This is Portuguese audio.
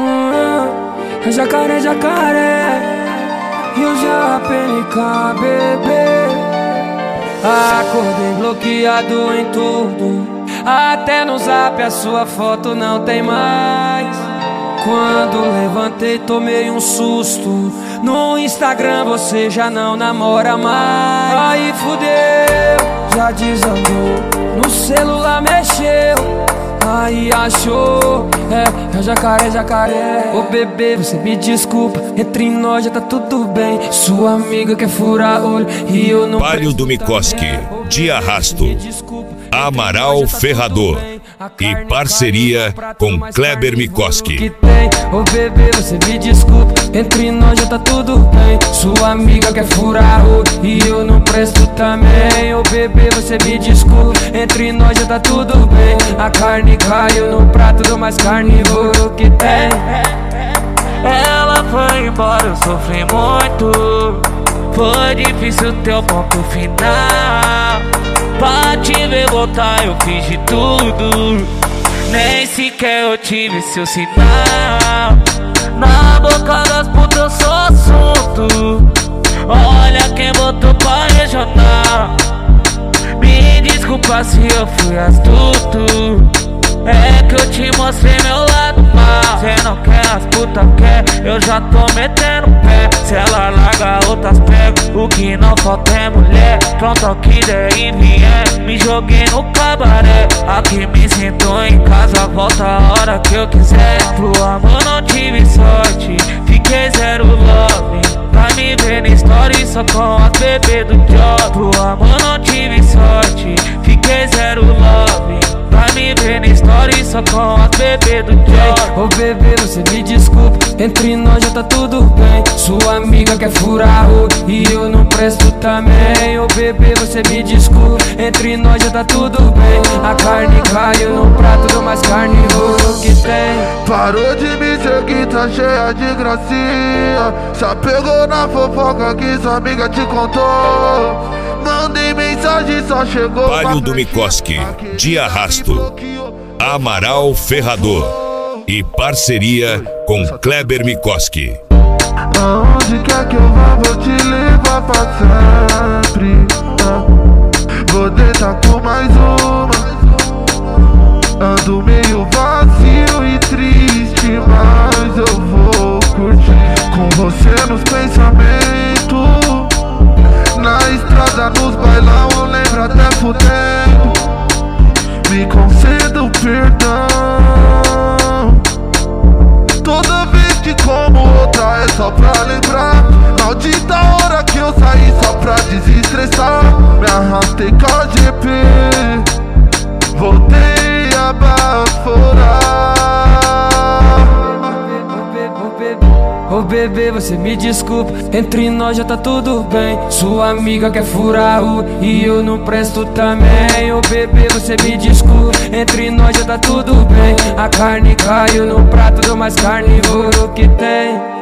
Jacaré, jacaré, e o JPNK, bebê. Acordei bloqueado em tudo, até no zap a sua foto não tem mais. Quando levantei tomei um susto, no Instagram você já não namora mais. Aí fudeu, já desandou, no celular mexeu, aí achou, é jacaré, jacaré. Ô bebê, você me desculpa, entre nós já tá tudo bem. Sua amiga quer furar olho e eu não. Palio do Mikoski, de Arrasto, Amaral Ferrador e parceria com Kleber Mikoski. Ô bebê, você me desculpa, entre nós já tá tudo bem. Sua amiga quer furar olho e eu não presto também. Ô bebê, você me desculpa, entre nós já tá tudo bem. A carne caiu no prato do mais carnívoro que tem. Ela foi embora, eu sofri muito. Foi difícil ter o ponto final. Pra te ver voltar eu fiz de tudo, nem sequer eu tive seu sinal. Na boca das putas eu sou assunto. Olha quem botou pra regional. Me desculpa se eu fui astuto, é que eu te mostrei meu lado mal. Cê não quer, as putas quer, eu já tô metendo pé. Se ela larga outras pego, o que não falta é mulher. Pronto ao que der e vier, me joguei no cabaré. Aqui me sinto em casa, volta a hora que eu quiser. Pro amor não tive sorte, fiquei zero love. Pra me ver na story só com as bebês do job. Pro amor não tive sorte, fiquei zero love. Pra me ver na story só com as bebês do job. Ô bebê, você me desculpa, entre nós já tá tudo bem. Sua amiga quer furar olho e eu não presto também. Ô bebê, você me desculpa, entre nós já tá tudo bem. A carne caiu no prato do mais carnívoro que tem. Parou de me seguir, tá cheia de gracinha. Já pegou na fofoca que sua amiga te contou. Mandei mensagem, só chegou. Palio do Mikoski, de Arrasto, Amaral Ferrador e parceria com Kleber Mikoski. Aonde quer que eu vá, vou te levar pra sempre. Vou deitar com mais uma. Ando meio vazio e triste, mas eu vou curtir com você nos pensamentos. Na estrada, nos bailão, eu lembro até fudendo. Me concedo perdão. Toda vez que como outra é só pra lembrar. Maldita hora que eu saí só pra desestressar. Me arrastei com a GP, voltei a baforar. Ô bebê, você me desculpa, entre nós já tá tudo bem. Sua amiga quer furar olho e eu não presto também. Ô bebê, você me desculpa, entre nós já tá tudo bem. A carne caiu no prato do mais carnívoro que tem.